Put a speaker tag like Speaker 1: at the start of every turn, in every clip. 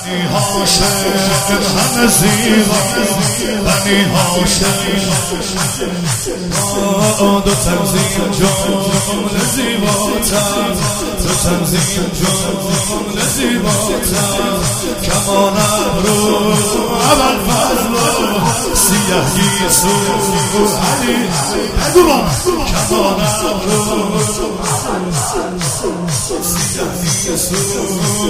Speaker 1: بنی هاشم همه زیبا، بنی هاشم دو تنظیم جمله زیباتر، دو تنظیم جمله زیباتر. کمان ابرو ابوالفضل سیاهی سو علی بگوان، کمان ابرو سیاهی سو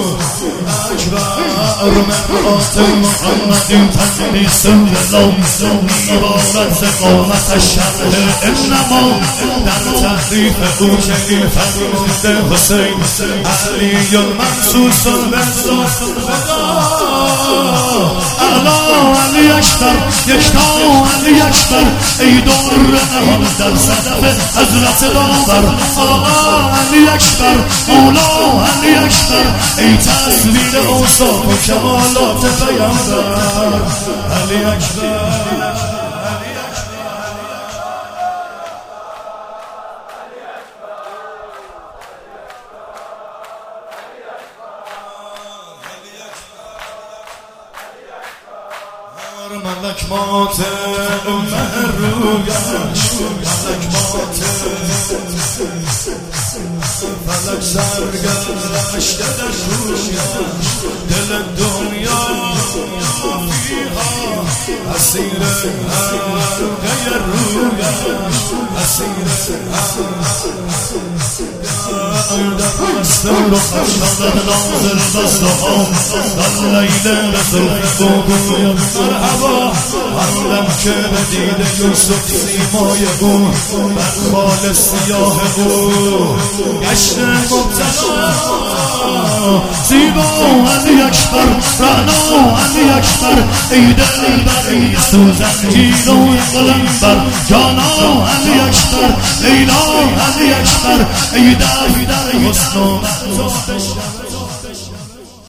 Speaker 1: اکبر مرآت محمد تنیس ولو میبارد ز قامتش شمع انما در تحریف او شریف فرموده حسین علی المنصوص اعلا علی اکبر یکتا علی اکبر ای دور نهان در صدف حضرت داور آقا علی اکبر مولا علی اکبر ای تصویر اوصاف و کمالات پیامبر علی اکبر. ملک مات مهرویش، ملک مات فلک سرگشت در رویش، دل دنیا فیها اسیر حلقه رویش، اسیر در مستر و خشم ناظر بستها در لیل رسول بگویم مرحبا. هرلم که بدید یوسف سیمای او بر خال سیاه او گشت مبتلا زیبا علی اکبر رعنا علی اکبر ای دلبر ای سوزن گیر و قلمبر جانا علی اکبر لیلا علی اکبر ای در حسن و